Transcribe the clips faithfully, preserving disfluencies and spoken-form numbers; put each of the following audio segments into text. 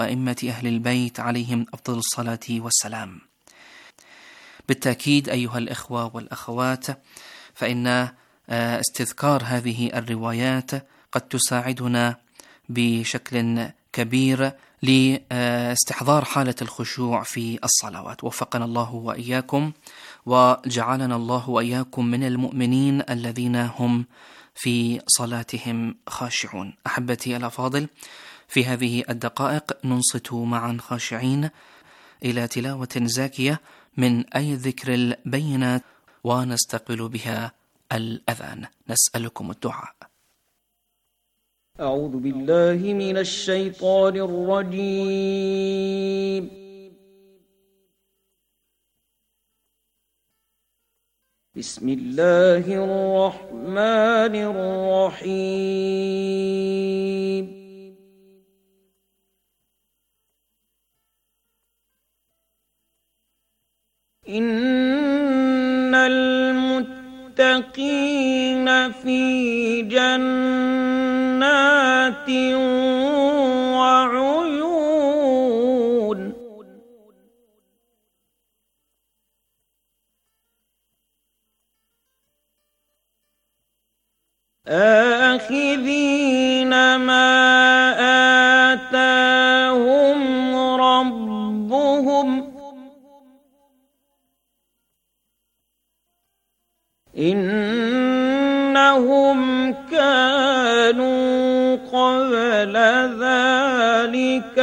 أئمة أهل البيت عليهم أفضل الصلاة والسلام. بالتأكيد أيها الإخوة والأخوات، فإن استذكار هذه الروايات قد تساعدنا بشكل كبير لاستحضار حالة الخشوع في الصلوات. وفقنا الله وإياكم، وجعلنا الله وإياكم من المؤمنين الذين هم في صلاتهم خاشعون. أحبتي الأفاضل، في هذه الدقائق ننصت معا خاشعين إلى تلاوة زاكية من أي ذكر البينات، ونستقبل بها الأذان. نسألكم الدعاء. أعوذ بالله من الشيطان الرجيم. بسم الله الرحمن الرحيم. إن المتقين في جنات وعيون آخذين ما آتاهم ربهم إنهم كانوا قبل ذلك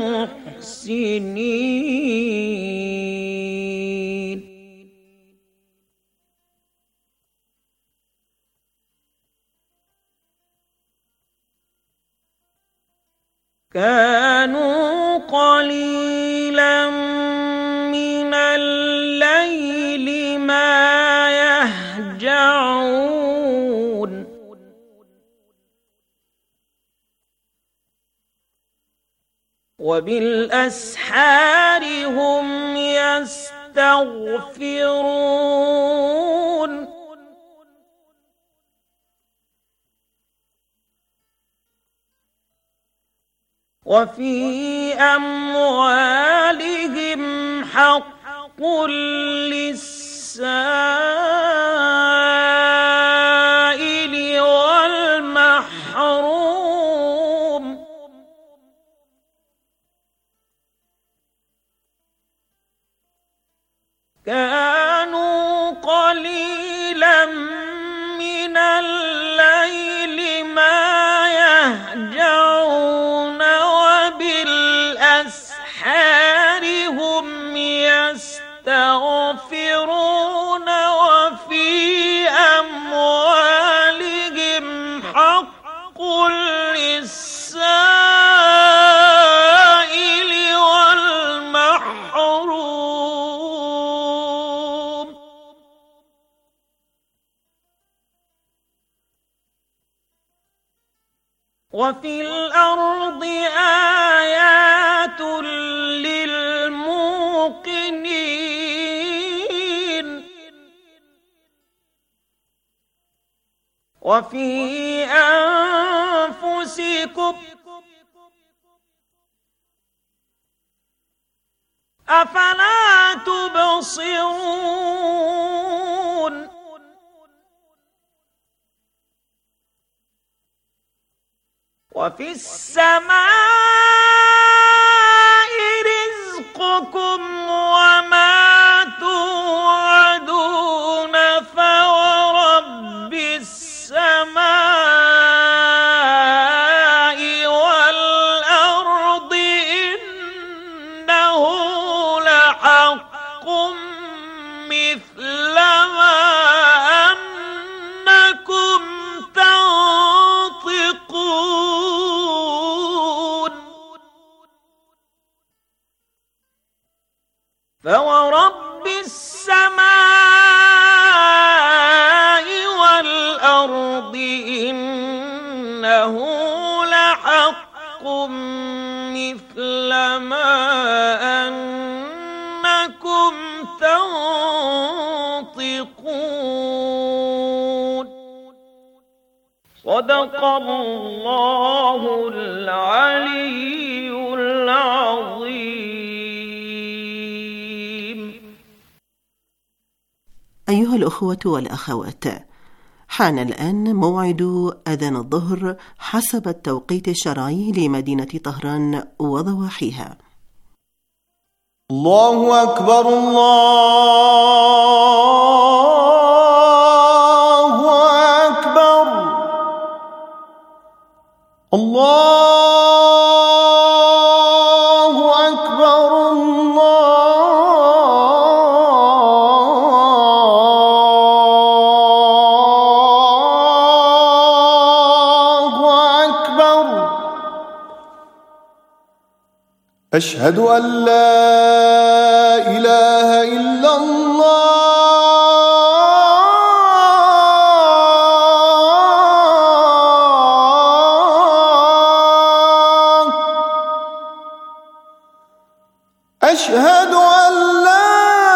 محسنين. كانوا قليلا من الليل ما يهجعون وبالأسحار هم يستغفرون وفي أموالهم حق للسائل والمحروم كانوا قليلا من الليل ما يهجعون وبالأسحار هم يستغفرون وفي أموالهم حق للسائل والمحروم وفي الأرض آيات للموقنين وفي أنفسكم أفلا تبصرون وفي السماء رزقكم وما توعدون فورب السماء والأرض إنه لحق مثل ما أنكم تنطقون فورب السماء والأرض إنه لحق مثل ما أنكم تنطقون. صدق الله العلي العظيم. أيها الأخوة والأخوات، حان الآن موعد أذان الظهر حسب التوقيت الشرعي لمدينة طهران وضواحيها. الله أكبر، الله أكبر، الله أشهد أن لا إله إلا الله، أشهد أن لا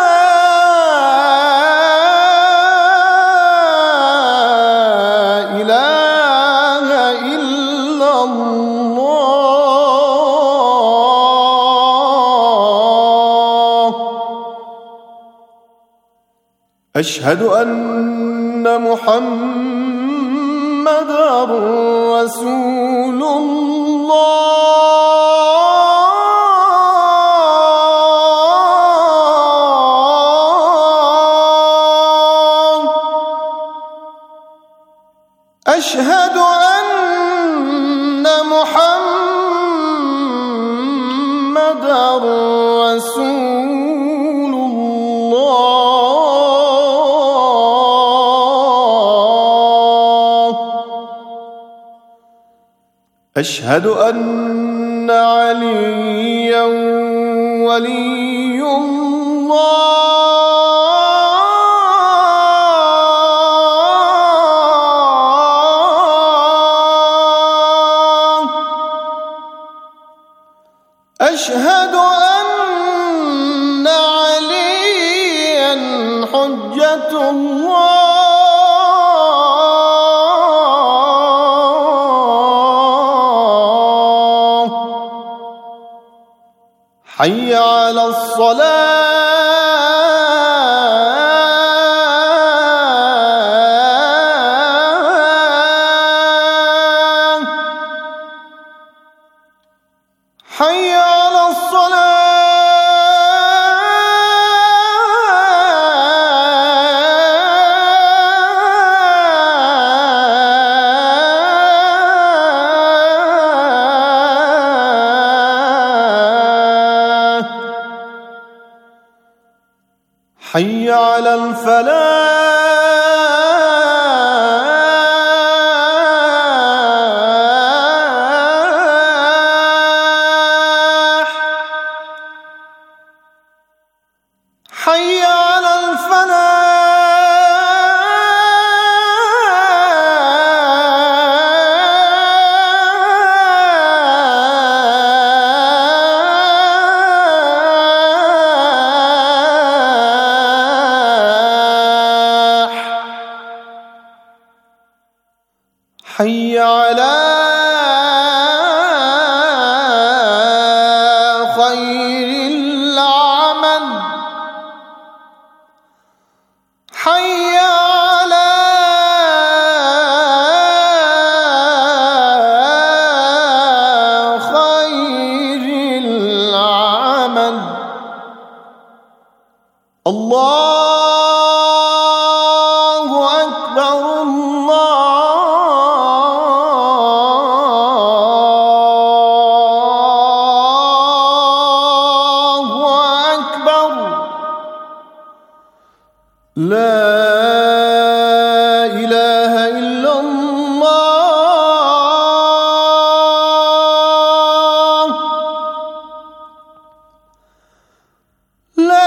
إله إلا الله، أشهد أن محمدًا رسول الله، أشهد أن محمدًا رسول الله، أشهد أن عليا ولي الله، أشهد أن عليا حجة الله، حي على الصلاة، حي على الصلاة، حي على الفلاح، حي على الفلاح، حي على خير العمل، حي على خير العمل، الله أكبر، الله أكبر، لا إله إلا الله، لا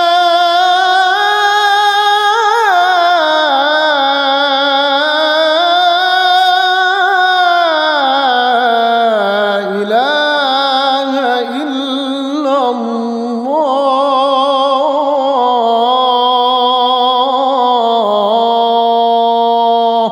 إله إلا الله.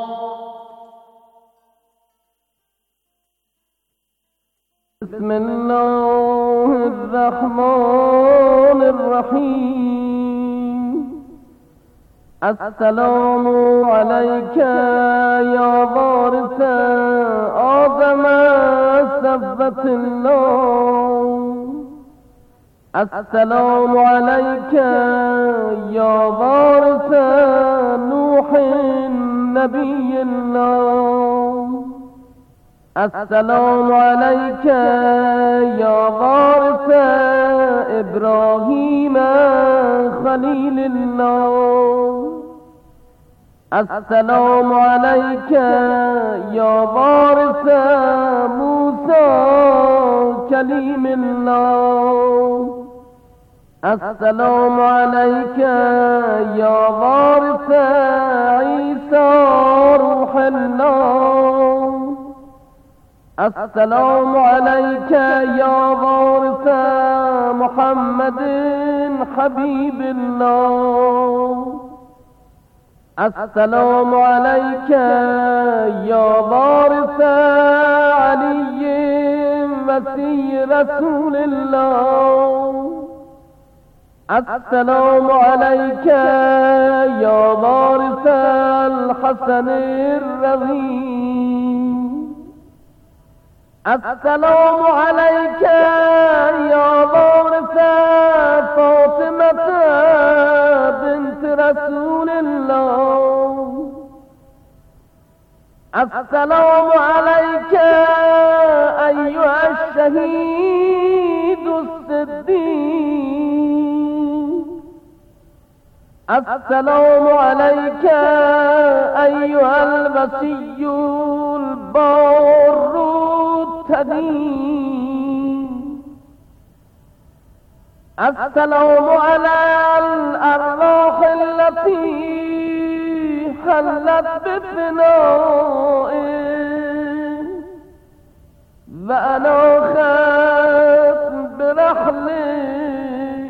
بسم الله الرحمن الرحيم. السلام عليك يا وارث آدم سبت الله. السلام عليك يا وارث نوح نبي الله. السلام عليك يا وارث إبراهيم خليل الله. السلام عليك يا وارث موسى كليم الله. السلام عليك يا وارث عيسى روح الله. السلام عليك يا وارث محمد حبيب الله. السلام عليك يا وارث علي مسيح رسول الله. السلام عليك يا وارث الحسن الرضي. السلام عليك يا وارث فاطمة بنت رسول الله. السلام عليك أيها الشهيد الصديق. السلام عليك أيها الوصي البار التقي. السلام على الأرواح التي حلت بفنائه وأناخت برحله.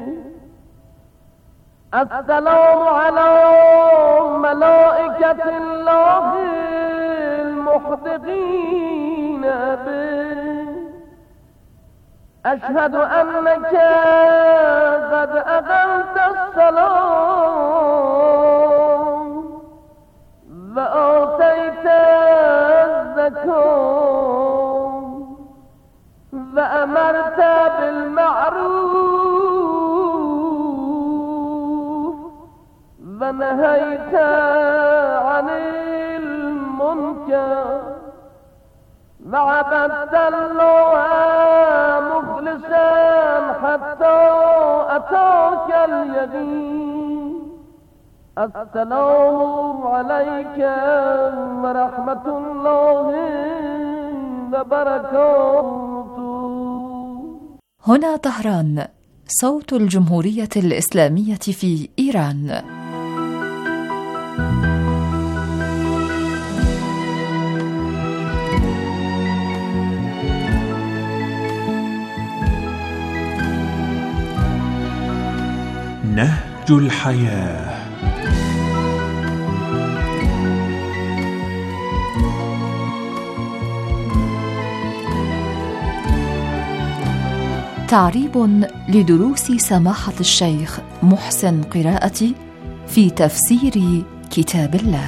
السلام على ملائكة الله المحدقين به. أشهد أنك قد أقمت الصلاة وآتيت الزكاة وأمرت بالمعروف ونهيت عن المنكر وعبدت الله مخلصا حتى أتاك اليقين. السلام عليك ورحمة الله وبركاته. هنا طهران، صوت الجمهورية الإسلامية في إيران. نهج الحياة. تعريب لدروس سماحة الشيخ محسن قراءتي في تفسير كتاب الله.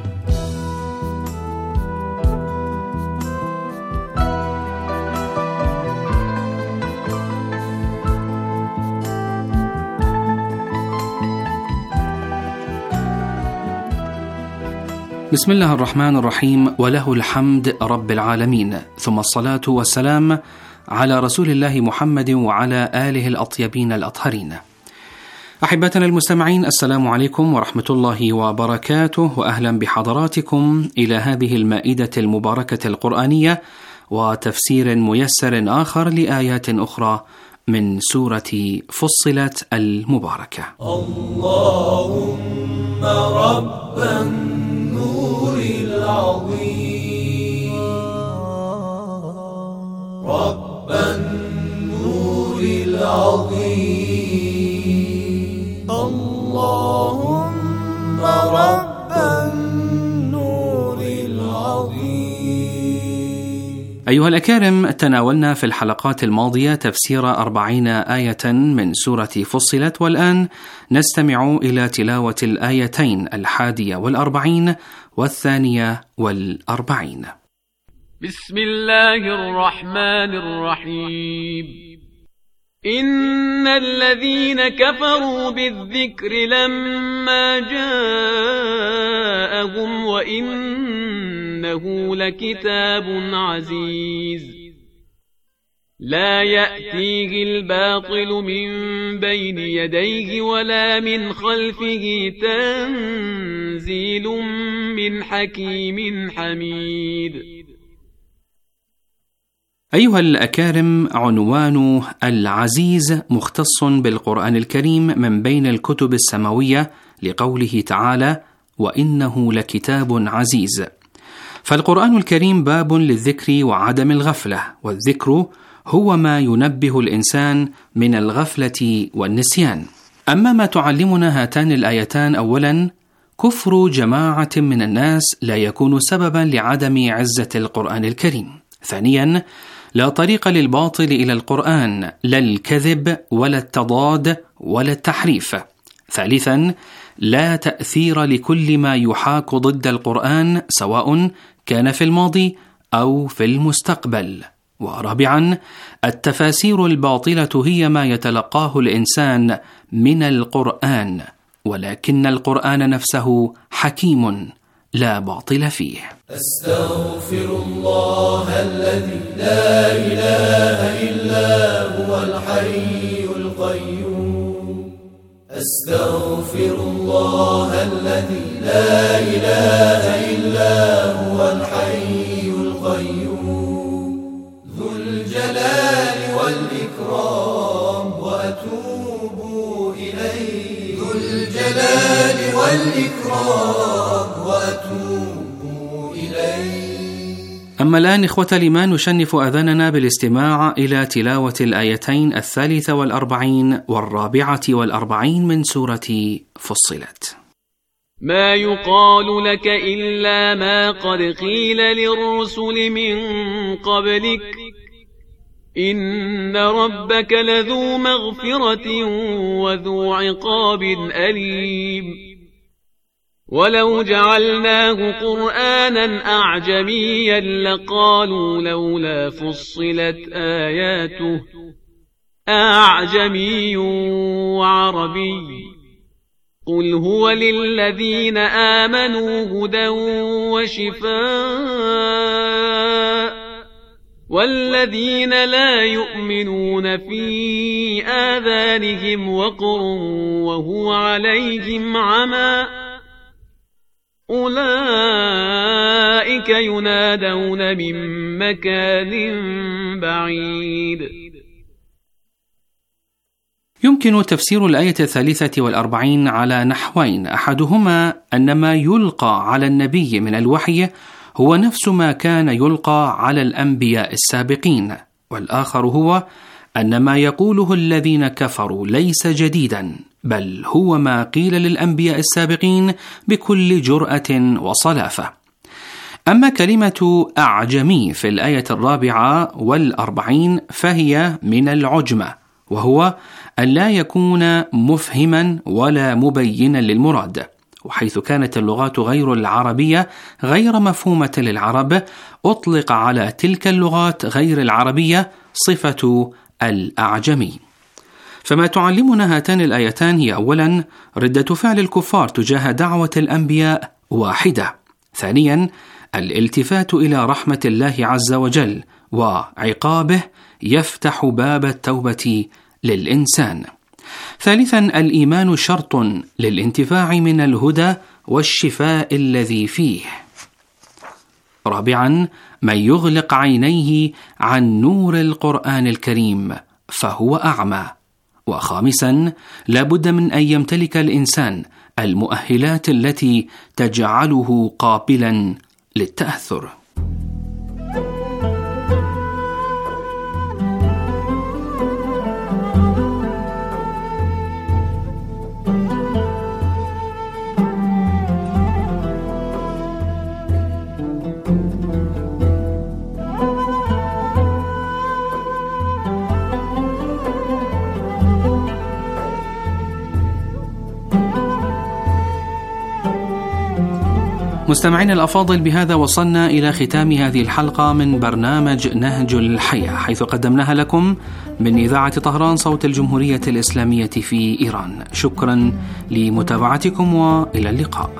بسم الله الرحمن الرحيم، وله الحمد رب العالمين، ثم الصلاة والسلام على رسول الله محمد وعلى آله الأطيبين الأطهرين. أحبتنا المستمعين، السلام عليكم ورحمة الله وبركاته، وأهلا بحضراتكم إلى هذه المائدة المباركة القرآنية وتفسير ميسر آخر لآيات أخرى من سورة فصلت المباركة. اللهم رب النور العظيم، رب النور العظيم، اللهم رب النور العظيم. أيها الأكارم، تناولنا في الحلقات الماضية تفسير أربعين آية من سورة فصلت، والآن نستمع إلى تلاوة الآيتين الحادية والأربعين والثانية والأربعين. بسم الله الرحمن الرحيم. إن الذين كفروا بالذكر لما جاءهم وإنه لكتاب عزيز لا يأتيه الباطل من بين يديه ولا من خلفه تنزيل من حكيم حميد. أيها الأكارم، عنوان العزيز مختص بالقرآن الكريم من بين الكتب السماوية لقوله تعالى: وإنه لكتاب عزيز. فالقرآن الكريم باب للذكر وعدم الغفلة، والذكر هو ما ينبه الإنسان من الغفلة والنسيان. أما ما تعلمنا هاتان الآيتان: أولا، كفر جماعة من الناس لا يكون سببا لعدم عزة القرآن الكريم. ثانيا، لا طريق للباطل إلى القرآن، لا الكذب ولا التضاد ولا التحريف. ثالثا، لا تأثير لكل ما يحاك ضد القرآن سواء كان في الماضي أو في المستقبل. ورابعا، التفاسير الباطلة هي ما يتلقاه الإنسان من القرآن، ولكن القرآن نفسه حكيم لا باطل فيه. أستغفر الله الذي لا إله إلا هو الحي القيوم. أستغفر الله الذي لا إله إلا هو الحي القيوم ذو الجلال والإكرام وأتوب إليه. ذو الجلال والإكرام وأتوب إليه. أما الآن إخوة الإيمان، نشنف أذاننا بالاستماع إلى تلاوة الآيتين الثالثة والأربعين والرابعة والأربعين من سورة فصلت. ما يقال لك إلا ما قد قيل للرسل من قبلك إن ربك لذو مغفرة وذو عقاب أليم. ولو جعلناه قرآنا أعجميا لقالوا لولا فصلت آياته أعجمي وعربي قل هو للذين آمنوا هدى وشفاء والذين لا يؤمنون في آذانهم وقر وهو عليهم عمى أولئك ينادون من مكان بعيد. يمكن تفسير الآية الثالثة والأربعين على نحوين: أحدهما أن ما يلقى على النبي من الوحي هو نفس ما كان يلقى على الأنبياء السابقين، والآخر هو أن ما يقوله الذين كفروا ليس جديدا، بل هو ما قيل للأنبياء السابقين بكل جرأة وصلافة. أما كلمة أعجمي في الآية الرابعة والأربعين فهي من العجمة، وهو أن لا يكون مفهما ولا مبينا للمراد، وحيث كانت اللغات غير العربية غير مفهومة للعرب أطلق على تلك اللغات غير العربية صفة الأعجمي. فما تعلمنا هاتان الآيتان هي: أولا، ردة فعل الكفار تجاه دعوة الأنبياء واحدة. ثانيا، الالتفات إلى رحمة الله عز وجل وعقابه يفتح باب التوبة للإنسان. ثالثا، الإيمان شرط للانتفاع من الهدى والشفاء الذي فيه. رابعا، من يغلق عينيه عن نور القرآن الكريم فهو أعمى. وخامسا، لا بد من أن يمتلك الإنسان المؤهلات التي تجعله قابلا للتأثر. مستمعين الأفاضل، بهذا وصلنا إلى ختام هذه الحلقة من برنامج نهج الحياة، حيث قدمناها لكم من إذاعة طهران صوت الجمهورية الإسلامية في إيران. شكرا لمتابعتكم وإلى اللقاء.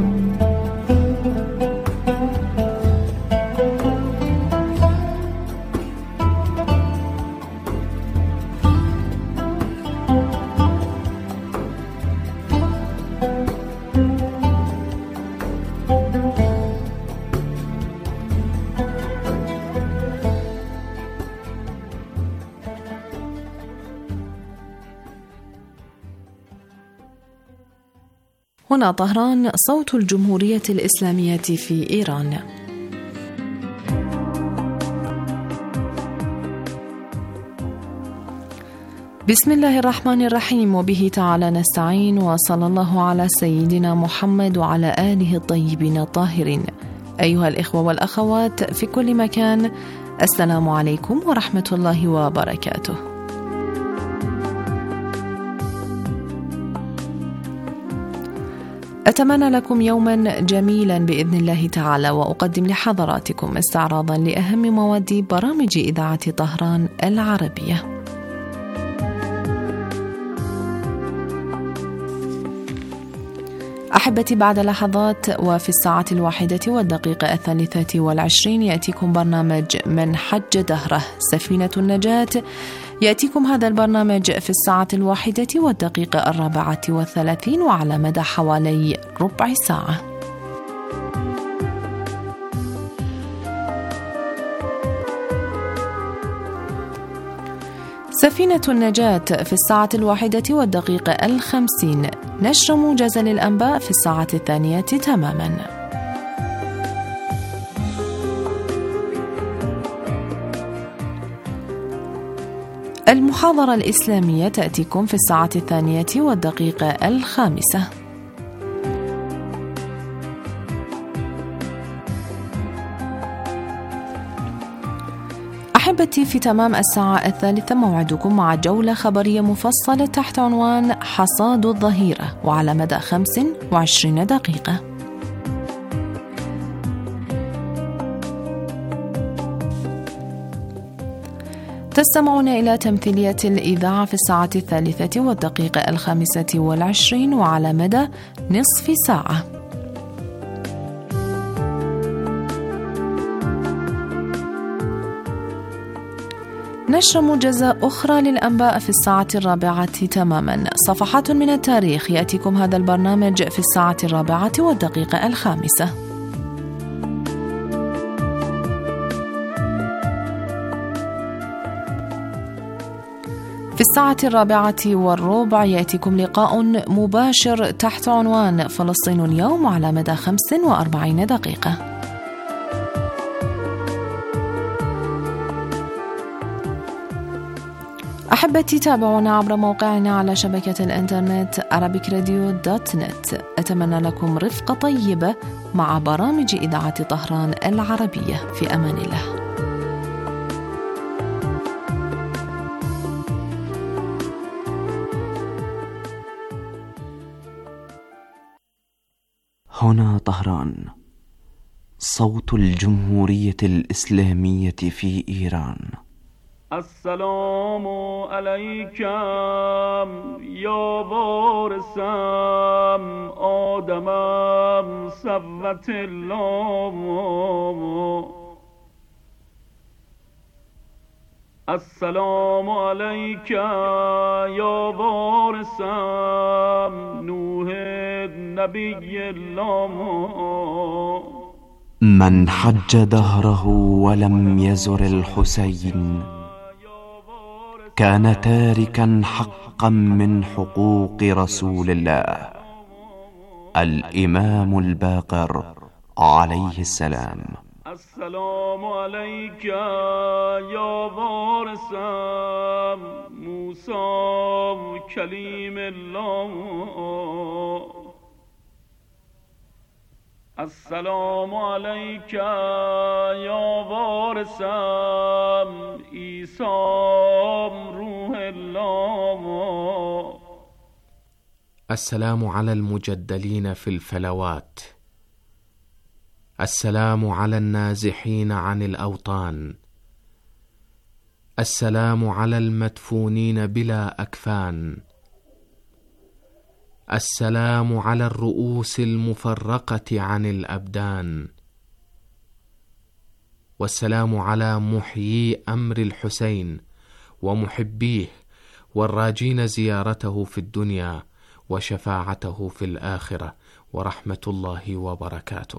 هنا طهران صوت الجمهورية الإسلامية في إيران. بسم الله الرحمن الرحيم، وبه تعالى نستعين، وصلى الله على سيدنا محمد وعلى آله الطيبين الطاهرين. أيها الإخوة والأخوات في كل مكان، السلام عليكم ورحمة الله وبركاته. أتمنى لكم يوما جميلا بإذن الله تعالى، وأقدم لحضراتكم استعراضا لأهم مواد برامج إذاعة طهران العربية. أحبتي، بعد لحظات وفي الساعة الواحدة والدقيقة الثالثة والعشرين يأتيكم برنامج من حج دهره سفينة النجاة. يأتيكم هذا البرنامج في الساعة الواحدة والدقيقة الرابعة والثلاثين وعلى مدى حوالي ربع ساعة. سفينة النجاة في الساعة الواحدة والدقيقة الخمسين، نشر موجز للأنباء في الساعة الثانية تماما. المحاضرة الإسلامية تأتيكم في الساعة الثانية والدقيقة الخامسة. أحبتي، في تمام الساعة الثالثة موعدكم مع جولة خبرية مفصلة تحت عنوان حصاد الظهيرة وعلى مدى خمس وعشرين دقيقة. تستمعون إلى تمثيلية الإذاعة في الساعة الثالثة والدقيقة الخامسة والعشرين وعلى مدى نصف ساعة. نشر موجزة أخرى للأنباء في الساعة الرابعة تماما. صفحات من التاريخ يأتيكم هذا البرنامج في الساعة الرابعة والدقيقة الخامسة. في الساعة الرابعة والربع يأتيكم لقاء مباشر تحت عنوان فلسطين اليوم على مدى خمس وأربعين دقيقة. أحبتي، تابعونا عبر موقعنا على شبكة الإنترنت arabic radio dot net. أتمنى لكم رفقة طيبة مع برامج إذاعة طهران العربية. في أمان الله. هنا طهران صوت الجمهورية الإسلامية في إيران. السلام علیکم یا وارثم آدمم صفوت الله. السلام علیک یا وارثم نوح نبی الله. من حج دهره ولم يزر الحسين كان تاركا حقا من حقوق رسول الله الإمام الباقر عليه السلام. السلام علیک یا وارثم موسی کلیم الله. السلام علیک یا وارثم عیسی روح الله. السلام على المجدلين في الفلوات السلام على النازحين عن الأوطان، السلام على المدفونين بلا أكفان، السلام على الرؤوس المفرقة عن الأبدان، والسلام على محيي أمر الحسين ومحبيه والراجين زيارته في الدنيا وشفاعته في الآخرة، ورحمة الله وبركاته.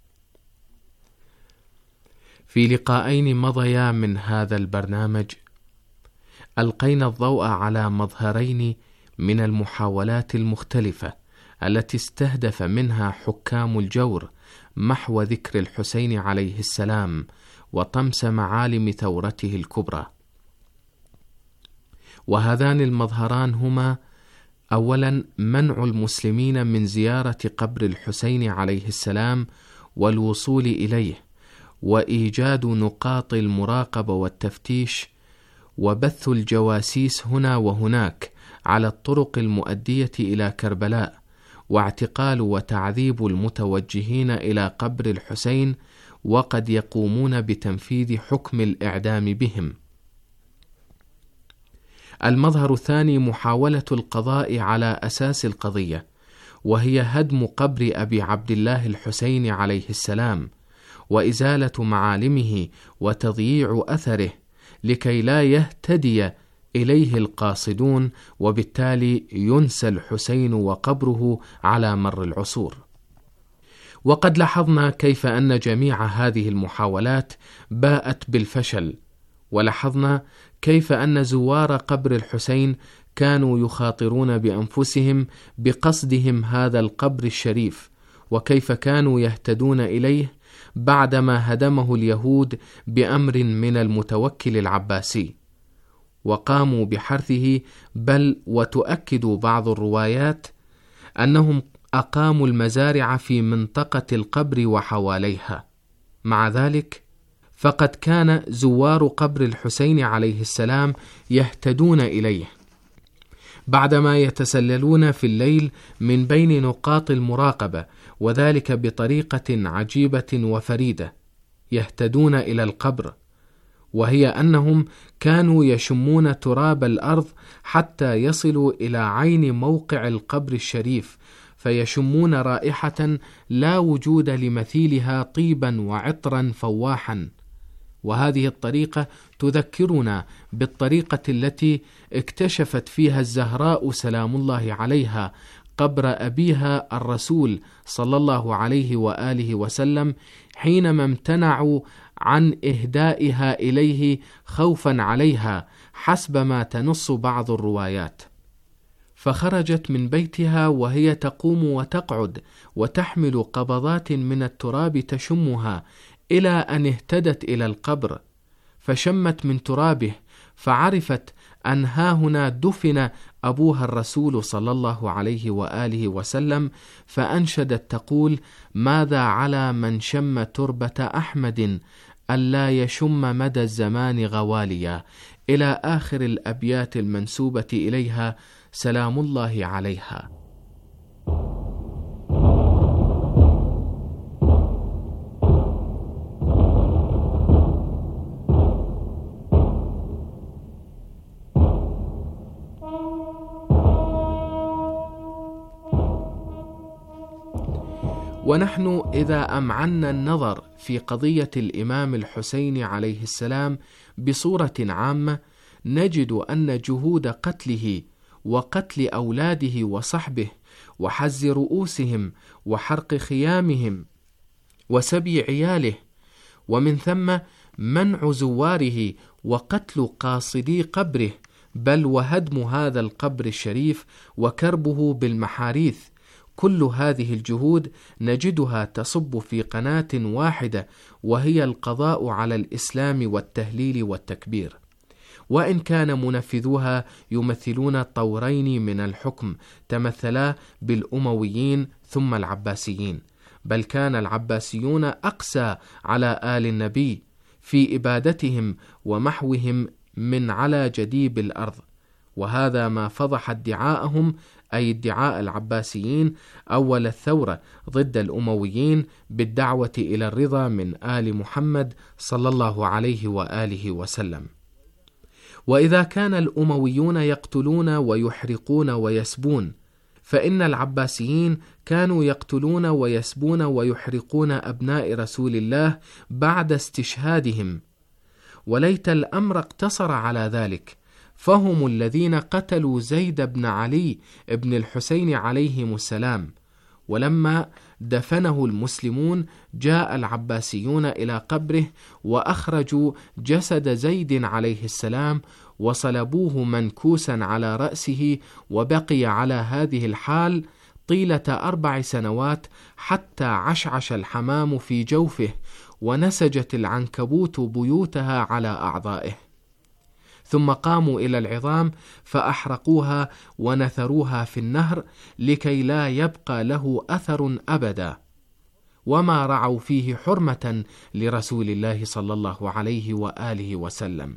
في لقاءين مضيا من هذا البرنامج ألقينا الضوء على مظهرين من المحاولات المختلفة التي استهدف منها حكام الجور محو ذكر الحسين عليه السلام وطمس معالم ثورته الكبرى. وهذان المظهران هما: أولا، منع المسلمين من زيارة قبر الحسين عليه السلام والوصول إليه، وإيجاد نقاط المراقبة والتفتيش، وبث الجواسيس هنا وهناك على الطرق المؤدية إلى كربلاء، واعتقال وتعذيب المتوجهين إلى قبر الحسين وقد يقومون بتنفيذ حكم الإعدام بهم. المظهر الثاني محاولة القضاء على أساس القضية، وهي هدم قبر أبي عبد الله الحسين عليه السلام وإزالة معالمه وتضييع أثره لكي لا يهتدي إليه القاصدون، وبالتالي ينسى الحسين وقبره على مر العصور. وقد لاحظنا كيف أن جميع هذه المحاولات باءت بالفشل، ولاحظنا كيف أن زوار قبر الحسين كانوا يخاطرون بأنفسهم بقصدهم هذا القبر الشريف، وكيف كانوا يهتدون إليه بعدما هدمه اليهود بأمر من المتوكل العباسي، وقاموا بحرثه، بل وتؤكد بعض الروايات أنهم أقاموا المزارع في منطقة القبر وحواليها. مع ذلك فقد كان زوار قبر الحسين عليه السلام يهتدون إليه بعدما يتسللون في الليل من بين نقاط المراقبة، وذلك بطريقة عجيبة وفريدة. يهتدون إلى القبر، وهي أنهم كانوا يشمون تراب الأرض حتى يصلوا إلى عين موقع القبر الشريف، فيشمون رائحة لا وجود لمثيلها طيبا وعطرا فواحا. وهذه الطريقة تذكرنا بالطريقة التي اكتشفت فيها الزهراء سلام الله عليها قبر أبيها الرسول صلى الله عليه وآله وسلم حينما امتنعوا عن إهدائها إليه خوفا عليها، حسب ما تنص بعض الروايات. فخرجت من بيتها وهي تقوم وتقعد وتحمل قبضات من التراب تشمها، إلى أن اهتدت إلى القبر فشمت من ترابه، فعرفت أن ها هنا دفن أبوها الرسول صلى الله عليه وآله وسلم، فأنشدت تقول: ماذا على من شم تربة أحمد ألا يشم مدى الزمان غواليا، إلى آخر الأبيات المنسوبة إليها سلام الله عليها. ونحن إذا أمعنا النظر في قضية الإمام الحسين عليه السلام بصورة عامة، نجد أن جهود قتله وقتل أولاده وصحبه وحز رؤوسهم وحرق خيامهم وسبي عياله، ومن ثم منع زواره وقتل قاصدي قبره، بل وهدم هذا القبر الشريف وكربه بالمحاريث، كل هذه الجهود نجدها تصب في قناة واحدة، وهي القضاء على الإسلام والتهليل والتكبير. وإن كان منفذوها يمثلون طورين من الحكم تمثلا بالأمويين ثم العباسيين، بل كان العباسيون أقسى على آل النبي في إبادتهم ومحوهم من على جديب الأرض، وهذا ما فضح ادعاءهم، أي ادعاء العباسيين أول الثورة ضد الأمويين بالدعوة إلى الرضا من آل محمد صلى الله عليه وآله وسلم. وإذا كان الأمويون يقتلون ويحرقون ويسبون، فإن العباسيين كانوا يقتلون ويسبون ويحرقون أبناء رسول الله بعد استشهادهم، وليت الأمر اقتصر على ذلك، فهم الذين قتلوا زيد بن علي بن الحسين عليهم السلام، ولما دفنه المسلمون جاء العباسيون إلى قبره وأخرجوا جسد زيد عليه السلام وصلبوه منكوسا على رأسه، وبقي على هذه الحال طيلة أربع سنوات حتى عشعش الحمام في جوفه ونسجت العنكبوت بيوتها على أعضائه. ثم قاموا إلى العظام فأحرقوها ونثروها في النهر لكي لا يبقى له أثر أبدا، وما رعوا فيه حرمة لرسول الله صلى الله عليه وآله وسلم.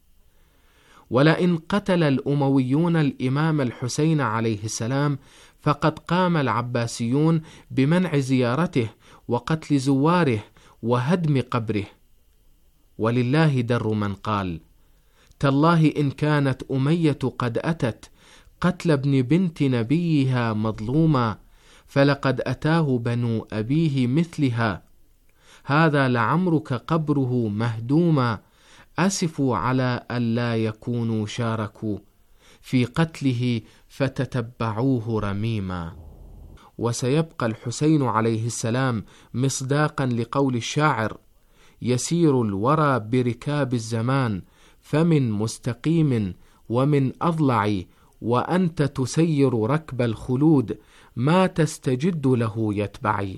ولئن قتل الأمويون الإمام الحسين عليه السلام فقد قام العباسيون بمنع زيارته وقتل زواره وهدم قبره. ولله در من قال: تالله إن كانت أمية قد أتت قتل ابن بنت نبيها مظلوما، فلقد أتاه بنو أبيه مثلها، هذا لعمرك قبره مهدوما، أسفوا على ألا يكونوا شاركوا في قتله فتتبعوه رميما. وسيبقى الحسين عليه السلام مصداقا لقول الشاعر: يسير الورى بركاب الزمان، فمن مستقيم ومن أضلع، وأنت تسير ركب الخلود، ما تستجد له يتبعي.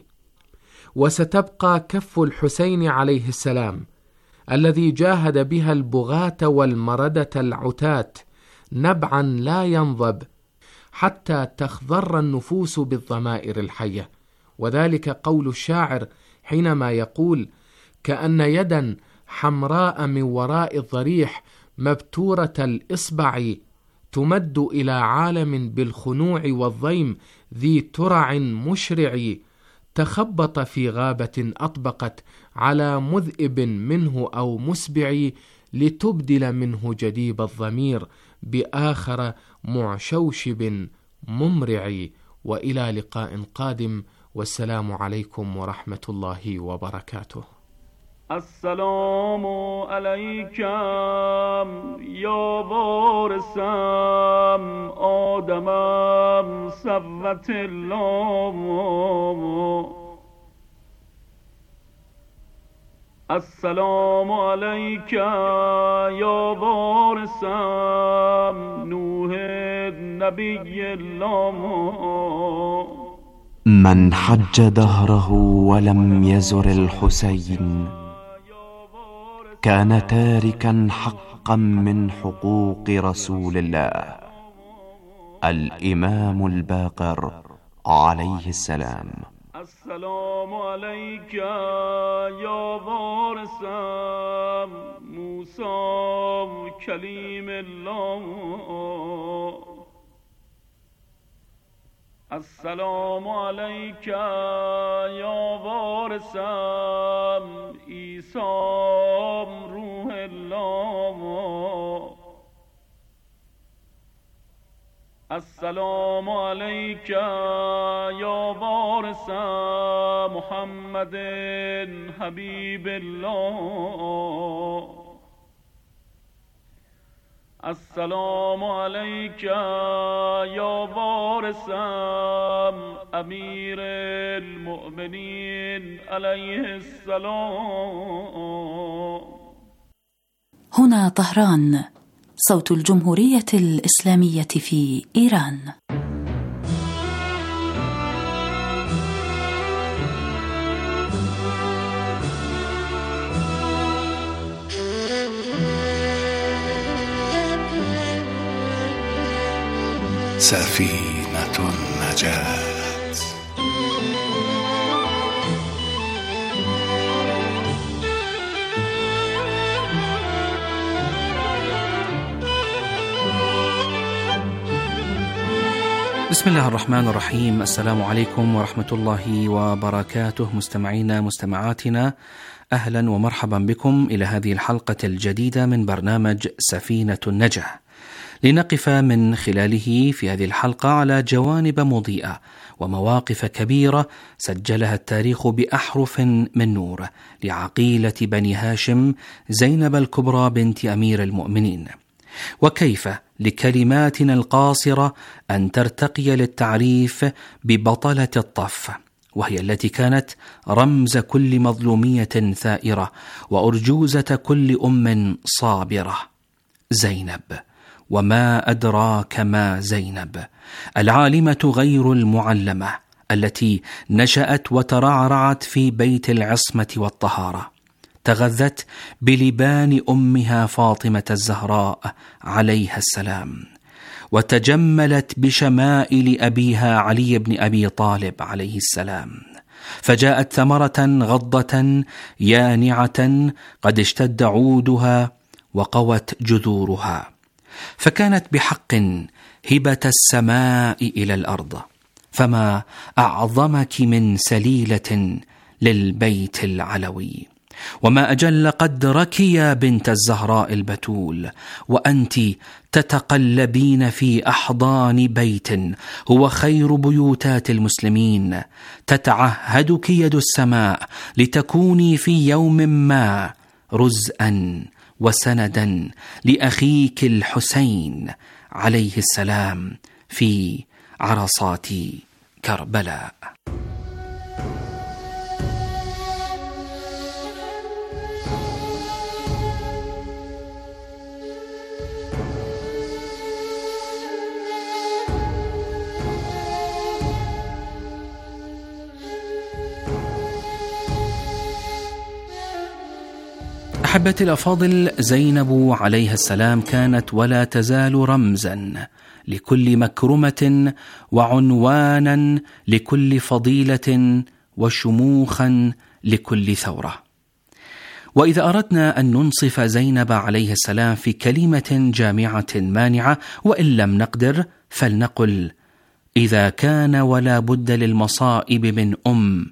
وستبقى كف الحسين عليه السلام الذي جاهد بها البغاة والمردة العتاة نبعا لا ينضب حتى تخضر النفوس بالضمائر الحية. وذلك قول الشاعر حينما يقول: كأن يدا حمراء من وراء الضريح مبتورة الإصبع تمد إلى عالم بالخنوع والضيم ذي ترع مشرع، تخبط في غابة أطبقت على مذئب منه أو مسبع، لتبدل منه جديب الضمير بآخر معشوشب ممرع. وإلى لقاء قادم، والسلام عليكم ورحمة الله وبركاته. السلام علیکم یا وارثم آدمم صبوت الله. السلام علیک یا وارثم نوح نبی الله. من حج دهره ولم يزر الحسين كان تاركا حقا من حقوق رسول الله الإمام الباقر عليه السلام. السلام علیک یا وارثم موسی کلیم الله. السلام علیک یا وارثم عیسی روح الله. السلام علیک یا وارثم محمد حبیب الله. السلام علیک یا وارثم امیر المؤمنین علیه السلام. هنا طهران، صوت الجمهورية الإسلامية في إيران. سفينة النجاة. بسم الله الرحمن الرحيم. السلام عليكم ورحمة الله وبركاته مستمعينا مستمعاتنا، أهلا ومرحبا بكم إلى هذه الحلقة الجديدة من برنامج سفينة النجاة، لنقف من خلاله في هذه الحلقة على جوانب مضيئة ومواقف كبيرة سجلها التاريخ بأحرف من نور لعقيلة بني هاشم زينب الكبرى بنت أمير المؤمنين، وكيف لكلماتنا القاصرة أن ترتقي للتعريف ببطلة الطف، وهي التي كانت رمز كل مظلومية ثائرة وأرجوزة كل أم صابرة، زينب. وما أدراك ما زينب، العالمة غير المعلمة التي نشأت وترعرعت في بيت العصمة والطهارة، تغذت بلبان أمها فاطمة الزهراء عليها السلام، وتجملت بشمائل أبيها علي بن أبي طالب عليه السلام، فجاءت ثمرة غضة يانعة قد اشتد عودها وقوت جذورها، فكانت بحق هبة السماء إلى الأرض، فما أعظمك من سليلة للبيت العلوي، وما أجل قدرك يا بنت الزهراء البتول، وأنت تتقلبين في أحضان بيت هو خير بيوتات المسلمين، تتعهدك يد السماء لتكوني في يوم ما رزءا وسندا لأخيك الحسين عليه السلام في عرصات كربلاء. أحبتي الأفاضل، زينب عليها السلام كانت ولا تزال رمزا لكل مكرمة وعنوانا لكل فضيلة وشموخا لكل ثورة. وإذا أردنا أن ننصف زينب عليه السلام في كلمة جامعة مانعة، وإن لم نقدر فلنقل: إذا كان ولا بد للمصائب من أم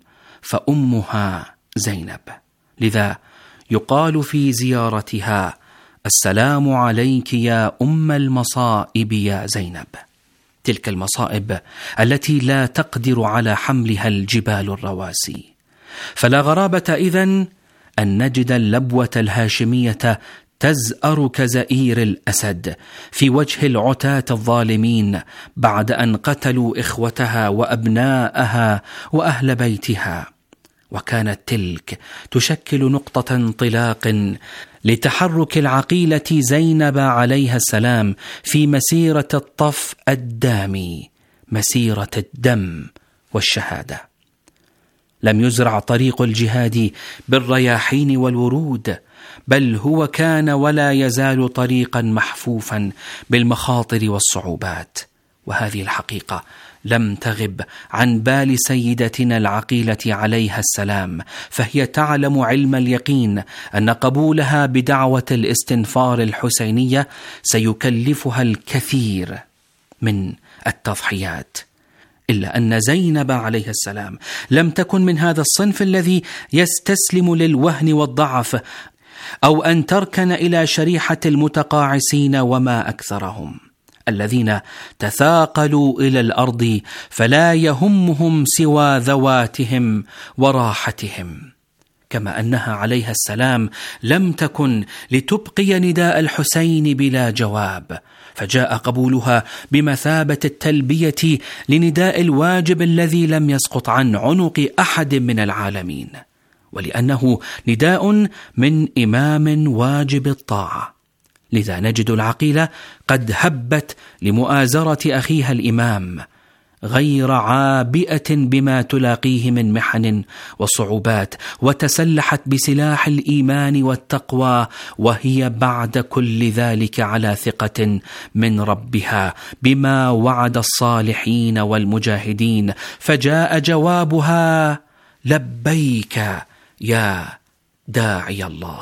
فأمها زينب. لذا يقال في زيارتها: السلام عليك يا أم المصائب يا زينب. تلك المصائب التي لا تقدر على حملها الجبال الرواسي. فلا غرابة إذن أن نجد اللبوة الهاشمية تزأر كزئير الأسد في وجه العتاة الظالمين بعد أن قتلوا إخوتها وأبناءها وأهل بيتها. وكانت تلك تشكل نقطة انطلاق لتحرك العقيلة زينب عليها السلام في مسيرة الطف الدامي، مسيرة الدم والشهادة. لم يزرع طريق الجهاد بالرياحين والورود، بل هو كان ولا يزال طريقا محفوفا بالمخاطر والصعوبات. وهذه الحقيقة لم تغب عن بال سيدتنا العقيلة عليها السلام، فهي تعلم علم اليقين أن قبولها بدعوة الاستنفار الحسينية سيكلفها الكثير من التضحيات، إلا أن زينب عليها السلام لم تكن من هذا الصنف الذي يستسلم للوهن والضعف، أو أن تركن إلى شريحة المتقاعسين وما أكثرهم الذين تثاقلوا إلى الأرض فلا يهمهم سوى ذواتهم وراحتهم. كما أنها عليها السلام لم تكن لتبقي نداء الحسين بلا جواب، فجاء قبولها بمثابة التلبية لنداء الواجب الذي لم يسقط عن عنق أحد من العالمين، ولأنه نداء من إمام واجب الطاعة. لذا نجد العقيلة قد هبت لمؤازرة أخيها الإمام، غير عابئة بما تلاقيه من محن وصعوبات، وتسلحت بسلاح الإيمان والتقوى، وهي بعد كل ذلك على ثقة من ربها بما وعد الصالحين والمجاهدين. فجاء جوابها: لبيك يا داعي الله.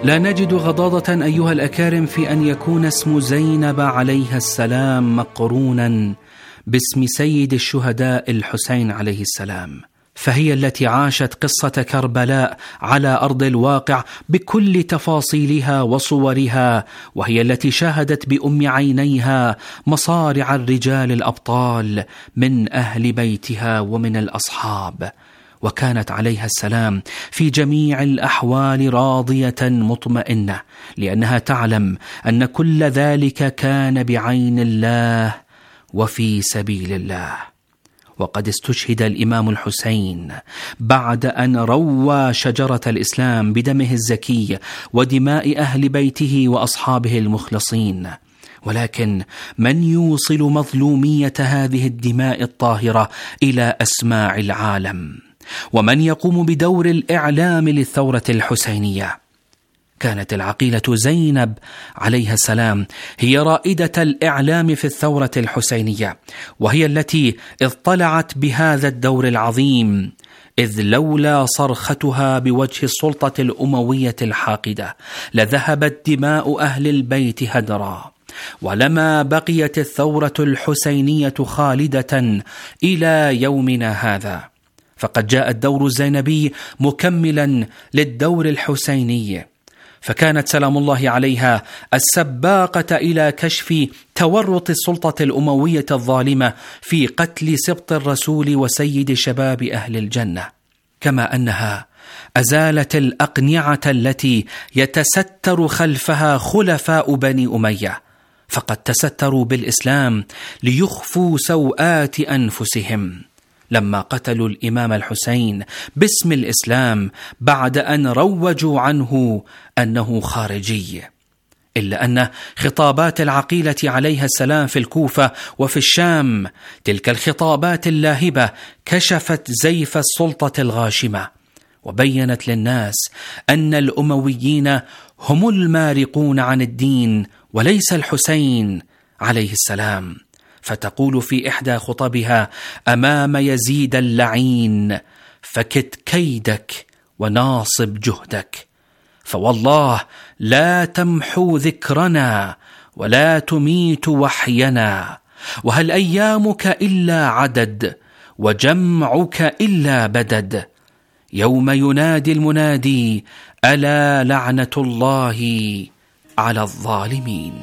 لا نجد غضاضة أيها الأكارم في أن يكون اسم زينب عليها السلام مقرونا باسم سيد الشهداء الحسين عليه السلام، فهي التي عاشت قصة كربلاء على أرض الواقع بكل تفاصيلها وصورها، وهي التي شاهدت بأم عينيها مصارع الرجال الأبطال من أهل بيتها ومن الأصحاب، وكانت عليها السلام في جميع الأحوال راضية مطمئنة، لأنها تعلم أن كل ذلك كان بعين الله وفي سبيل الله. وقد استشهد الإمام الحسين بعد أن روى شجرة الإسلام بدمه الزكي ودماء أهل بيته وأصحابه المخلصين، ولكن من يوصل مظلومية هذه الدماء الطاهرة إلى أسماع العالم؟ ومن يقوم بدور الإعلام للثورة الحسينية؟ كانت العقيلة زينب عليها السلام هي رائدة الإعلام في الثورة الحسينية، وهي التي اطلعت بهذا الدور العظيم، إذ لولا صرختها بوجه السلطة الأموية الحاقدة لذهبت دماء أهل البيت هدرا، ولما بقيت الثورة الحسينية خالدة إلى يومنا هذا. فقد جاء الدور الزينبي مكملا للدور الحسيني، فكانت سلام الله عليها السباقة إلى كشف تورط السلطة الأموية الظالمة في قتل سبط الرسول وسيد شباب أهل الجنة، كما أنها أزالت الأقنعة التي يتستر خلفها خلفاء بني أمية، فقد تستروا بالإسلام ليخفوا سوءات أنفسهم لما قتلوا الإمام الحسين باسم الإسلام بعد أن روجوا عنه أنه خارجي. إلا أن خطابات العقيلة عليها السلام في الكوفة وفي الشام، تلك الخطابات اللاهبة، كشفت زيف السلطة الغاشمة، وبينت للناس أن الأمويين هم المارقون عن الدين وليس الحسين عليه السلام. فتقول في إحدى خطبها أمام يزيد اللعين: فكت كيدك وناصب جهدك، فوالله لا تمحو ذكرنا ولا تميت وحينا، وهل أيامك إلا عدد وجمعك إلا بدد، يوم ينادي المنادي ألا لعنة الله على الظالمين.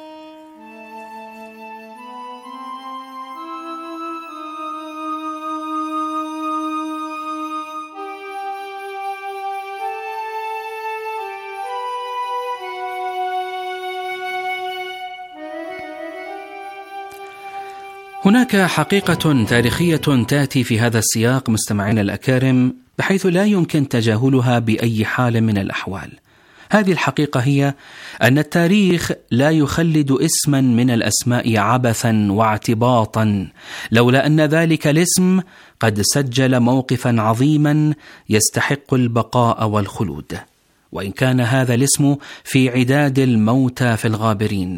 هناك حقيقة تاريخية تأتي في هذا السياق مستمعينا الأكارم بحيث لا يمكن تجاهلها بأي حال من الأحوال. هذه الحقيقة هي أن التاريخ لا يخلد اسما من الأسماء عبثا واعتباطا، لولا أن ذلك الاسم قد سجل موقفا عظيما يستحق البقاء والخلود، وإن كان هذا الاسم في عداد الموتى في الغابرين.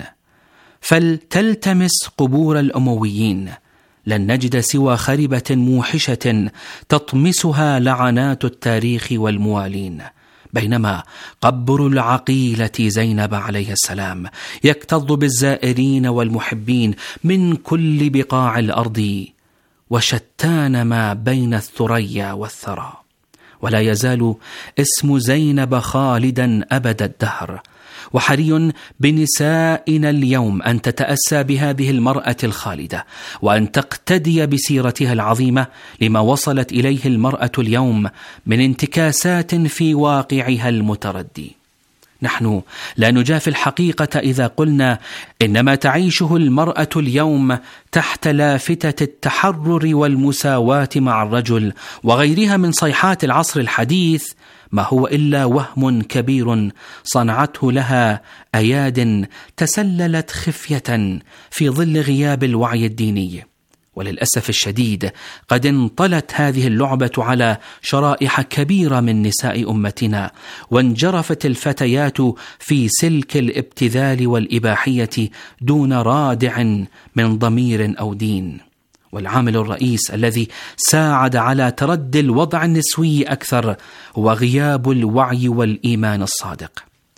فلتلتمس قبور الأمويين، لن نجد سوى خربة موحشة تطمسها لعنات التاريخ والموالين، بينما قبر العقيلة زينب عليه السلام يكتظ بالزائرين والمحبين من كل بقاع الأرض، وشتان ما بين الثريا والثرى، ولا يزال اسم زينب خالدا أبد الدهر. وحري بنسائنا اليوم أن تتأسى بهذه المرأة الخالدة، وأن تقتدي بسيرتها العظيمة لما وصلت إليه المرأة اليوم من انتكاسات في واقعها المتردي. نحن لا نجافي الحقيقة إذا قلنا إن ما تعيشه المرأة اليوم تحت لافتة التحرر والمساواة مع الرجل وغيرها من صيحات العصر الحديث ما هو إلا وهم كبير صنعته لها أياد تسللت خفية في ظل غياب الوعي الديني. وللأسف الشديد قد انطلت هذه اللعبة على شرائح كبيرة من نساء أمتنا، وانجرفت الفتيات في سلك الابتذال والإباحية دون رادع من ضمير أو دين. والعامل الرئيس الذي ساعد على تردي الوضع النسوي أكثر هو غياب الوعي والإيمان الصادق.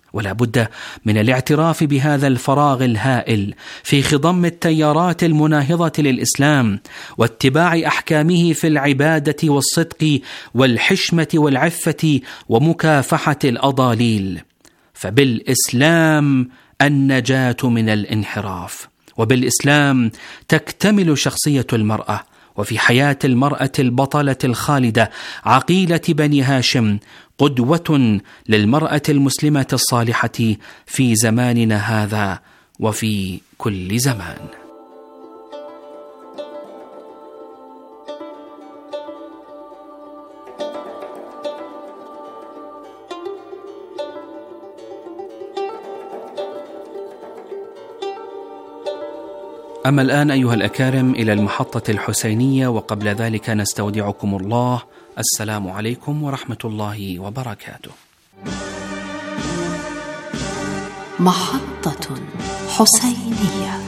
ولا بد من الاعتراف بهذا الفراغ الهائل في خضم التيارات المناهضة للإسلام واتباع أحكامه في العبادة والصدق والحشمة والعفة ومكافحة الأضاليل. فبالإسلام النجاة من الانحراف، وبالإسلام تكتمل شخصية المرأة، وفي حياة المرأة البطلة الخالدة عقيلة بني هاشم قدوة للمرأة المسلمة الصالحة في زماننا هذا وفي كل زمان. أما الآن أيها الأكارم إلى المحطة الحسينية، وقبل ذلك نستودعكم الله. السلام عليكم ورحمة الله وبركاته. محطة حسينية.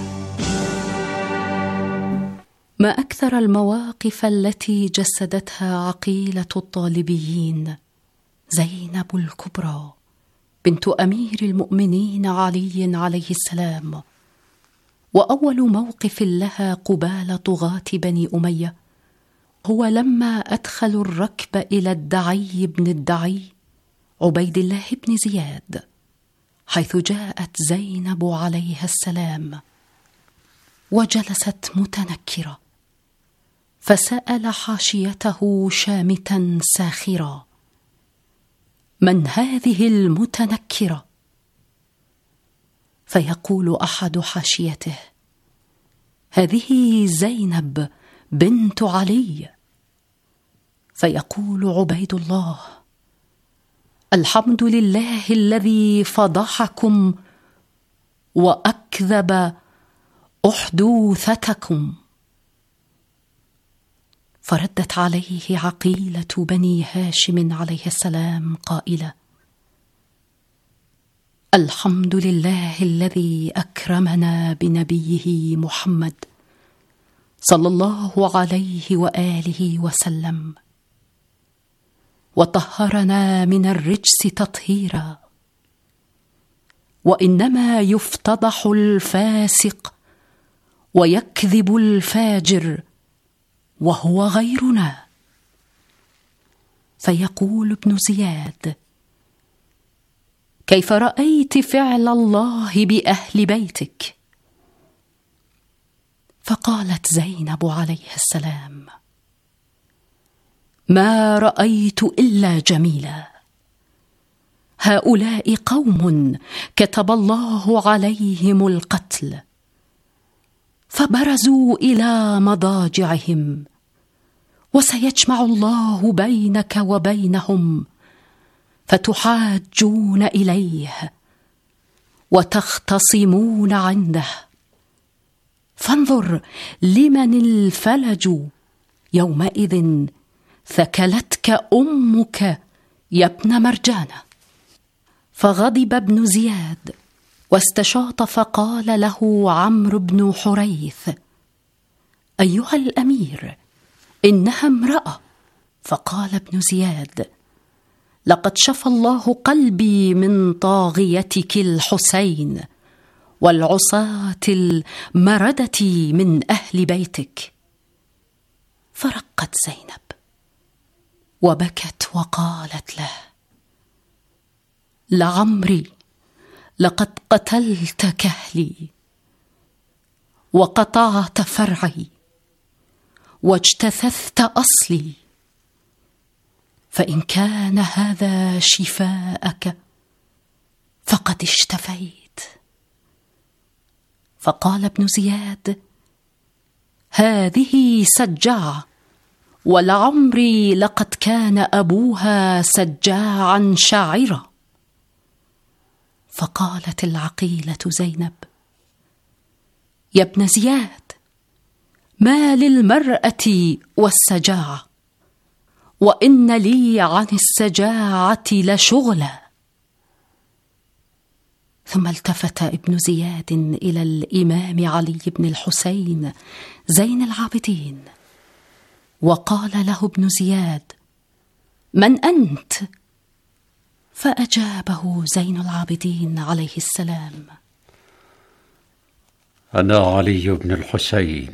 ما أكثر المواقف التي جسدتها عقيلة الطالبيين زينب الكبرى بنت أمير المؤمنين علي عليه السلام، وأول موقف لها قبال طغاة بني أمية هو لما أدخلوا الركب إلى الدعي بن الدعي عبيد الله بن زياد، حيث جاءت زينب عليها السلام وجلست متنكرة، فسأل حاشيته شامتا ساخرا: من هذه المتنكرة؟ فيقول أحد حاشيته: هذه زينب بنت علي. فيقول عبيد الله: الحمد لله الذي فضحكم وأكذب أحدوثتكم. فردت عليه عقيلة بني هاشم عليه السلام قائلة: الحمد لله الذي أكرمنا بنبيه محمد صلى الله عليه وآله وسلم، وطهرنا من الرجس تطهيرا، وإنما يفتضح الفاسق ويكذب الفاجر وهو غيرنا. فيقول ابن زياد: كيف رأيت فعل الله بأهل بيتك؟ فقالت زينب عليه السلام: ما رأيت إلا جميلا، هؤلاء قوم كتب الله عليهم القتل، فبرزوا إلى مضاجعهم، وسيجمع الله بينك وبينهم فتحاجون إليه وتختصمون عنده، فانظر لمن الفلج يومئذ ثكلتك أمك يا ابن مرجانة. فغضب ابن زياد واستشاط، فقال له عمرو بن حريث: أيها الأمير، إنها امرأة. فقال ابن زياد: لقد شفى الله قلبي من طاغيتك الحسين والعصاة المردة من أهل بيتك. فرقت زينب وبكت وقالت له: لعمري لقد قتلت كهلي وقطعت فرعي واجتثثت أصلي، فإن كان هذا شفاءك فقد اشتفيت. فقال ابن زياد: هذه سجاعة، ولعمري لقد كان أبوها سجاعا شاعرا. فقالت العقيلة زينب: يا ابن زياد، ما للمرأة والسجاعة، وإن لي عن السجاعة لشغلا. ثم التفت ابن زياد إلى الإمام علي بن الحسين زين العابدين وقال له ابن زياد: من أنت؟ فأجابه زين العابدين عليه السلام: أنا علي بن الحسين.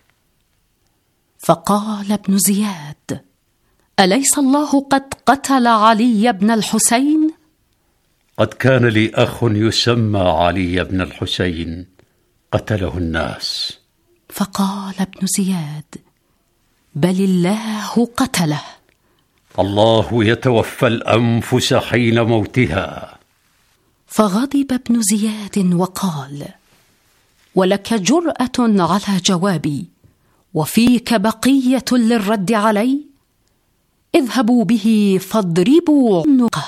فقال ابن زياد: أليس الله قد قتل علي بن الحسين؟ قد كان لي أخ يسمى علي بن الحسين قتله الناس. فقال ابن زياد: بل الله قتله. الله يتوفى الأنفس حين موتها. فغضب ابن زياد وقال: ولك جرأة على جوابي وفيك بقية للرد علي؟ اذهبوا به فاضربوا عنقه.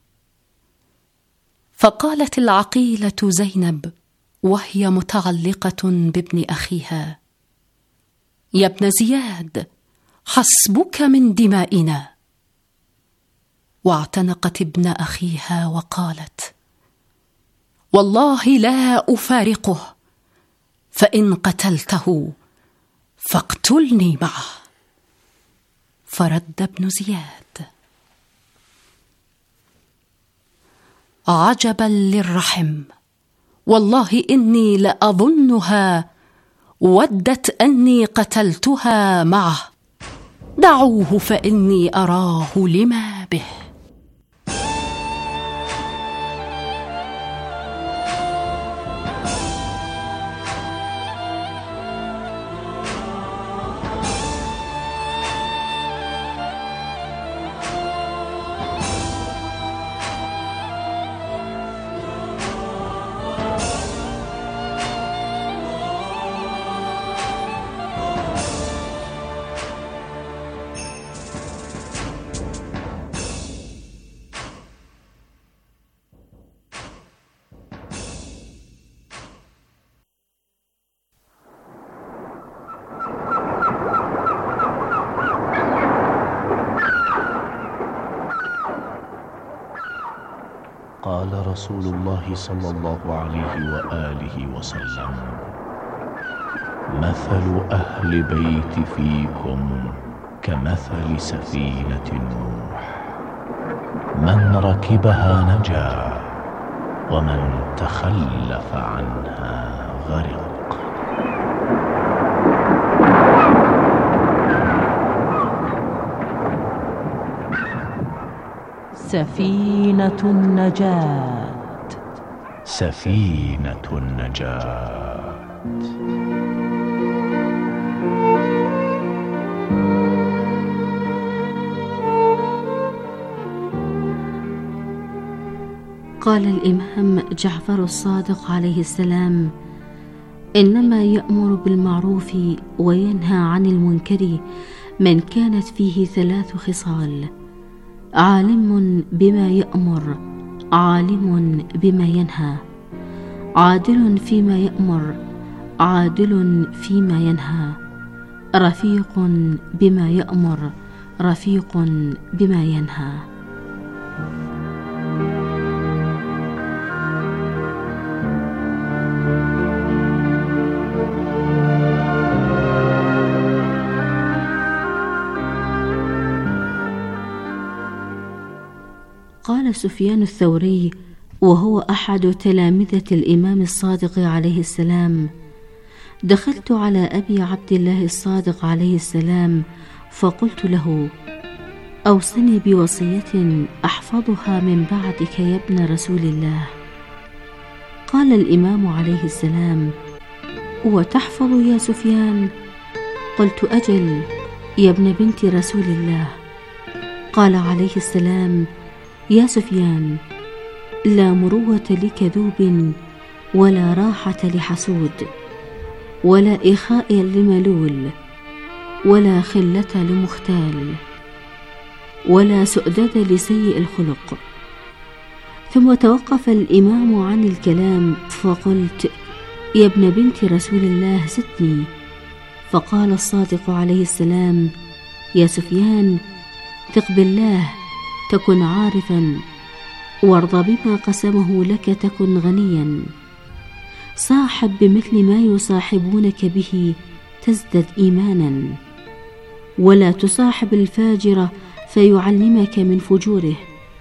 فقالت العقيلة زينب وهي متعلقة بابن أخيها: يا ابن زياد، حسبك من دمائنا. واعتنقت ابن أخيها وقالت: والله لا أفارقه، فإن قتلته فاقتلني معه. فرد ابن زياد: عجبا للرحم، والله إني لأظنها ودت أني قتلتها معه، دعوه فإني أراه لما به. قال رسول الله صلى الله عليه وآله وسلم: مثل أهل بيت فيكم كمثل سفينة نوح، من ركبها نجا ومن تخلف عنها غرق. سفينة النجاة. سفينة النجاة. قال الإمام جعفر الصادق عليه السلام: إنما يأمر بالمعروف وينهى عن المنكر من كانت فيه ثلاث خصال: عالم بما يأمر، عالم بما ينهى، عادل فيما يأمر، عادل فيما ينهى، رفيق بما يأمر، رفيق بما ينهى. قال سفيان الثوري وهو أحد تلامذة الإمام الصادق عليه السلام: دخلت على أبي عبد الله الصادق عليه السلام فقلت له: أوصني بوصية أحفظها من بعدك يا ابن رسول الله. قال الإمام عليه السلام: وتحفظ يا سفيان؟ قلت: أجل يا ابن بنت رسول الله. قال عليه السلام: يا سفيان، لا مروة لكذوب، ولا راحة لحسود، ولا إخاء لملول، ولا خلة لمختال، ولا سؤدد لسيء الخلق. ثم توقف الإمام عن الكلام فقلت: يا ابن بنت رسول الله زدني. فقال الصادق عليه السلام: يا سفيان، ثق بالله تكن عارفا، وارض بما قسمه لك تكن غنيا، صاحب بمثل ما يصاحبونك به تزدد إيمانا، ولا تصاحب الفاجر فيعلمك من فجوره،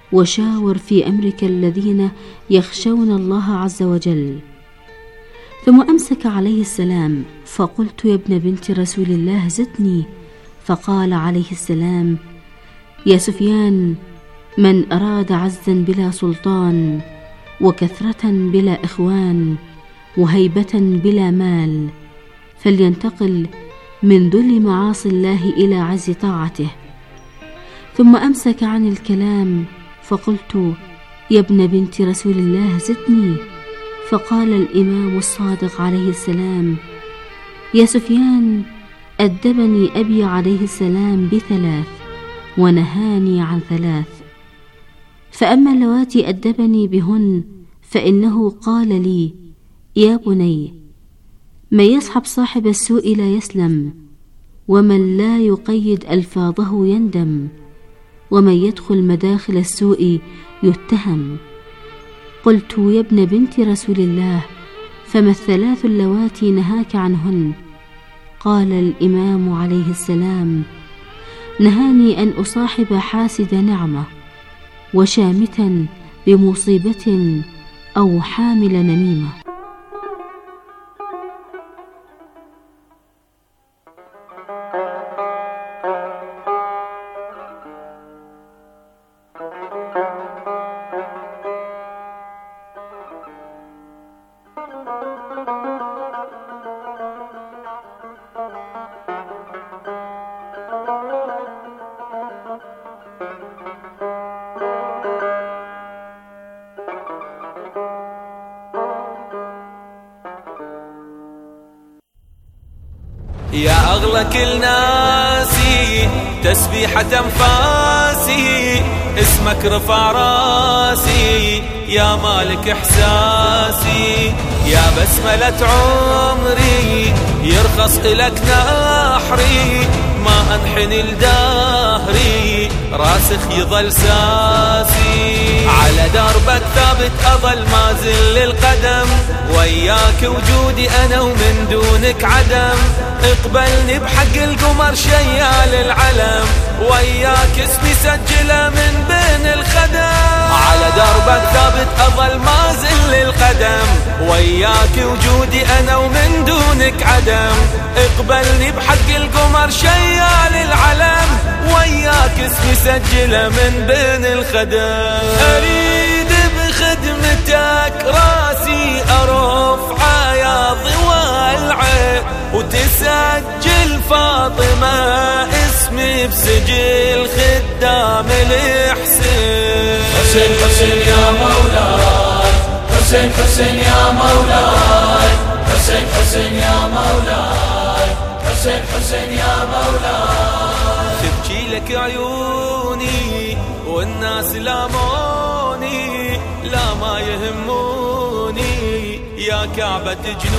وشاور في أمرك الذين يخشون الله عز وجل. ثم أمسك عليه السلام، فقلت: يا ابن بنت رسول الله زدني. فقال عليه السلام: يا سفيان، من أراد عزا بلا سلطان، وكثرة بلا إخوان، وهيبة بلا مال، فلينتقل من ذل معاصي الله إلى عز طاعته. ثم أمسك عن الكلام، فقلت: يا ابن بنت رسول الله زدني. فقال الإمام الصادق عليه السلام: يا سفيان، أدبني أبي عليه السلام بثلاث، ونهاني عن ثلاث. فأما اللواتي أدبني بهن فإنه قال لي: يا بني، من يصحب صاحب السوء لا يسلم، ومن لا يقيد ألفاظه يندم، ومن يدخل مداخل السوء يتهم. قلت: يا ابن بنت رسول الله، فما الثلاث اللواتي نهاك عنهن؟ قال الإمام عليه السلام: نهاني أن أصاحب حاسد نعمة، وشامتا بمصيبة، أو حامل نميمة. يا أغلى كل ناسي، تسبيحة أنفاسي، اسمك رفع راسي، يا مالك إحساسي، يا بسملة عمري، يرخص إلك نحري، ما أنحني لدهري، راسخ يظل ساسي، على دربك ثابت أظل ما زل القدم، وياك وجودي أنا ومن دونك عدم، اقبلني بحق القمر شيال العلم، وياك اسمي سجله من بين الخدم، على دربك ثابت أظل ما زل القدم، وياك وجودي أنا ومن دونك عدم، اقبلني بحق القمر شيال العلم، وياك اسمي سجله من بين الخدم، أريد بخدمتك راسي أرفع يا ضوى العين، وتسجل فاطمة اسمي بسجل خدام الحسين. حسين حسين يا مولاي، حسين حسين يا مولاي، حسين حسين يا مولاي، حسين حسين يا مولاي. تبكي لك عيوني والناس لاموني، لا ما يهموني يا كعبة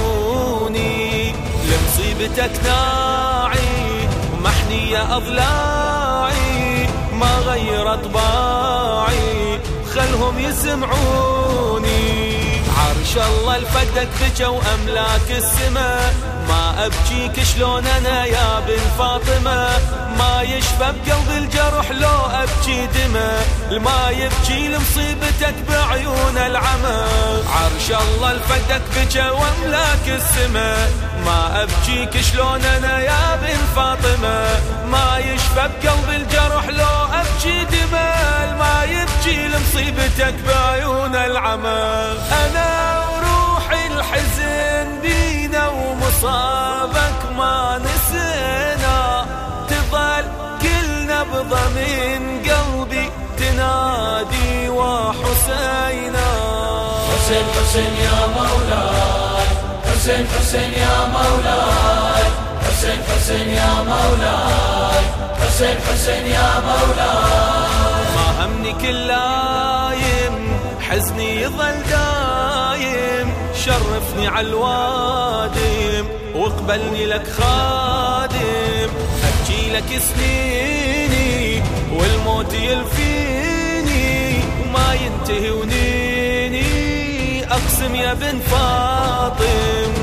جنوني، لمصيبتك ناعي ومحنية أضلاعي، ما غير طباعي خلهم يسمعوني، عرش الله لفقدك بكى وأملاك السما، ما أبكيك شلون أنا يا بن فاطمة، ما يشفى بقلب الجرح لو أبكي دمى، ما يبكي لمصيبتك بعيون العمى، عرش الله لفقدك بكى وأملاك السما، ما أبكيك شلون أنا يا بن فاطمة، ما يشفى بقلب الجرح لو أبكي دمى، ما يبكي لمصيبتك بعيون العمى، أنا وروحي الحزن بينا ومصابك ما نسينا، تظل كل نبضة من قلبي تنادي وحسينا. حسين حسين يا مولاي، حسين حسين يا مولاي، حسين حسين يا مولاي، حسين حسين يا مولاي. ما همني كل لايم، حزني يظل دايم، شرفني عالوادم واقبلني لك خادم، أبكي لك سنيني والموت يلفيني، وما ينتهي ونيني أقسم يا بن فاطم،